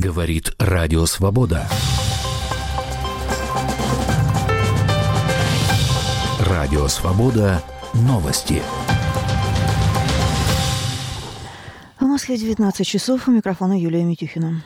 Говорит Радио Свобода. Радио Свобода. Новости. В Москве 19 часов. У микрофона Юлия Митюхина.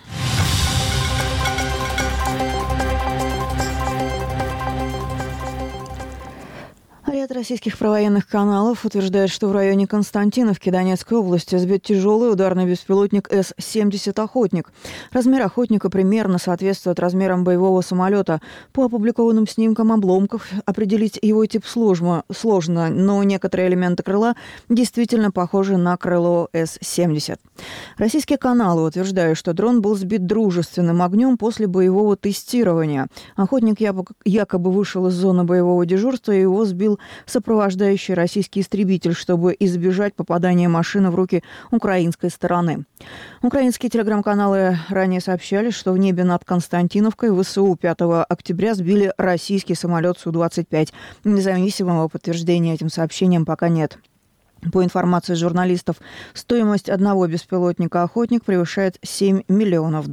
Ряд российских провоенных каналов утверждает, что в районе Константиновки Донецкой области сбит тяжелый ударный беспилотник С-70 «Охотник». Размер «Охотника» примерно соответствует размерам боевого самолета. По опубликованным снимкам обломков определить его тип сложно, но некоторые элементы крыла действительно похожи на крыло С-70. Российские каналы утверждают, что дрон был сбит дружественным огнем после боевого тестирования. «Охотник» якобы вышел из зоны боевого дежурства, и его сбил сопровождающий российский истребитель, чтобы избежать попадания машины в руки украинской стороны. Украинские телеграм-каналы ранее сообщали, что в небе над Константиновкой ВСУ 5 октября сбили российский самолет Су-25. Независимого подтверждения этим сообщениям пока нет. По информации журналистов, стоимость одного беспилотника «Охотник» превышает $7 миллионов.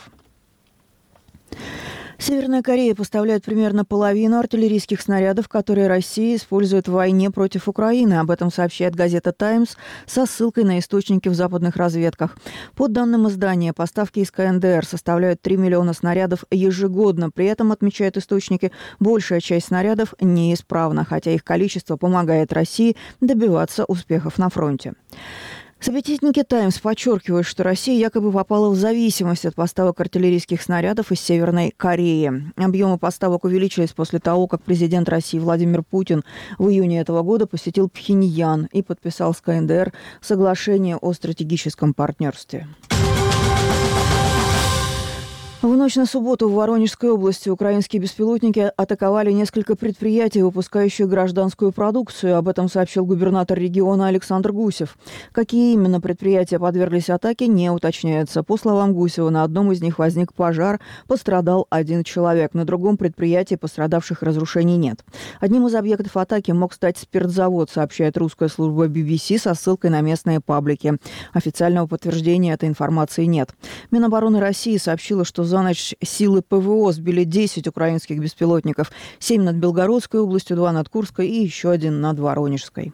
Северная Корея поставляет примерно половину артиллерийских снарядов, которые Россия использует в войне против Украины. Об этом сообщает газета «Таймс» со ссылкой на источники в западных разведках. По данным издания, поставки из КНДР составляют 3 миллиона снарядов ежегодно. При этом, отмечают источники, большая часть снарядов неисправна, хотя их количество помогает России добиваться успехов на фронте. Собеседники «Таймс» подчеркивают, что Россия якобы попала в зависимость от поставок артиллерийских снарядов из Северной Кореи. Объемы поставок увеличились после того, как президент России Владимир Путин в июне этого года посетил Пхеньян и подписал с КНДР соглашение о стратегическом партнерстве. В ночь на субботу в Воронежской области украинские беспилотники атаковали несколько предприятий, выпускающих гражданскую продукцию. Об этом сообщил губернатор региона Александр Гусев. Какие именно предприятия подверглись атаке, не уточняется. По словам Гусева, на одном из них возник пожар, пострадал один человек. На другом предприятии пострадавших и разрушений нет. Одним из объектов атаки мог стать спиртзавод, сообщает русская служба BBC со ссылкой на местные паблики. Официального подтверждения этой информации нет. Минобороны России сообщила, что за ночь силы ПВО сбили 10 украинских беспилотников. 7 над Белгородской областью, 2 над Курской и еще 1 над Воронежской.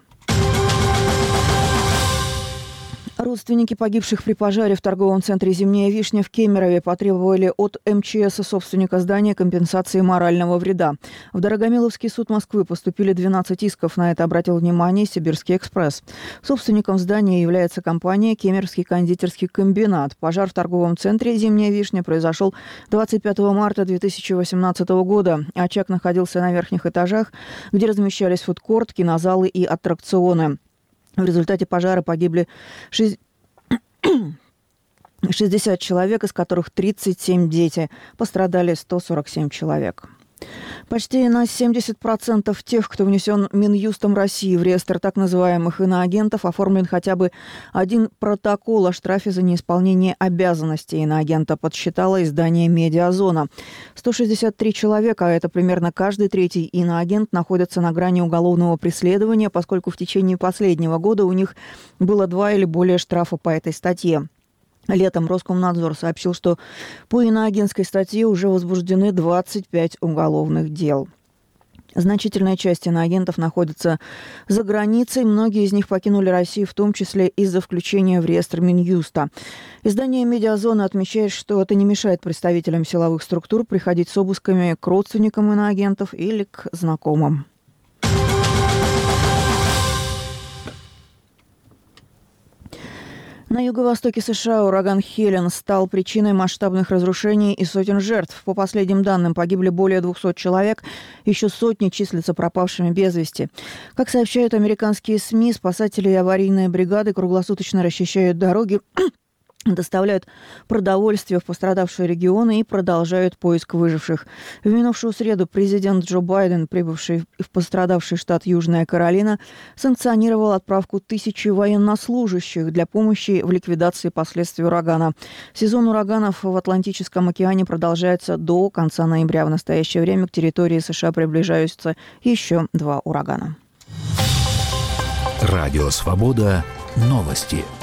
Родственники погибших при пожаре в торговом центре «Зимняя вишня» в Кемерове потребовали от МЧС и собственника здания компенсации морального вреда. В Дорогомиловский суд Москвы поступили 12 исков. На это обратил внимание «Сибирский экспресс». Собственником здания является компания «Кемеровский кондитерский комбинат». Пожар в торговом центре «Зимняя вишня» произошел 25 марта 2018 года. Очаг находился на верхних этажах, где размещались фудкорт, кинозалы и аттракционы. В результате пожара погибли 60 человек, из которых 37 дети. Пострадали 147 человек. Почти на 70% тех, кто внесен Минюстом России в реестр так называемых иноагентов, оформлен хотя бы один протокол о штрафе за неисполнение обязанностей иноагента, подсчитало издание «Медиазона». 163 человека, а это примерно каждый третий иноагент, находятся на грани уголовного преследования, поскольку в течение последнего года у них было 2 или более штрафа по этой статье. Летом Роскомнадзор сообщил, что по иноагентской статье уже возбуждены 25 уголовных дел. Значительная часть иноагентов находится за границей. Многие из них покинули Россию, в том числе из-за включения в реестр Минюста. Издание «Медиазона» отмечает, что это не мешает представителям силовых структур приходить с обысками к родственникам иноагентов или к знакомым. На юго-востоке США ураган Хелен стал причиной масштабных разрушений и сотен жертв. По последним данным, погибли более 200 человек, еще сотни числятся пропавшими без вести. Как сообщают американские СМИ, спасатели и аварийные бригады круглосуточно расчищают дороги, доставляют продовольствие в пострадавшие регионы и продолжают поиск выживших. В минувшую среду президент Джо Байден, прибывший в пострадавший штат Южная Каролина, санкционировал отправку 1000 военнослужащих для помощи в ликвидации последствий урагана. Сезон ураганов в Атлантическом океане продолжается до конца ноября. В настоящее время к территории США приближаются еще 2 урагана. Радио «Свобода». Новости.